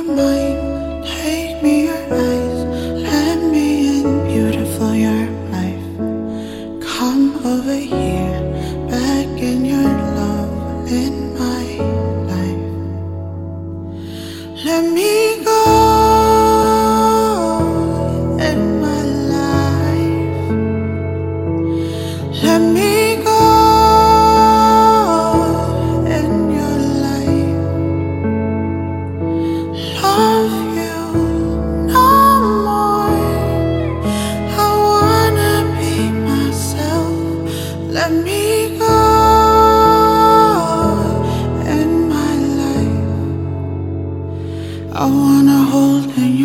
mind, take me your eyes, let me in, beautiful your life. Come over here, back in your love in my life. Let me go in my life. Let me go in your life. Love you no more. I wanna be myself. Let me go in my life. I wanna hold in your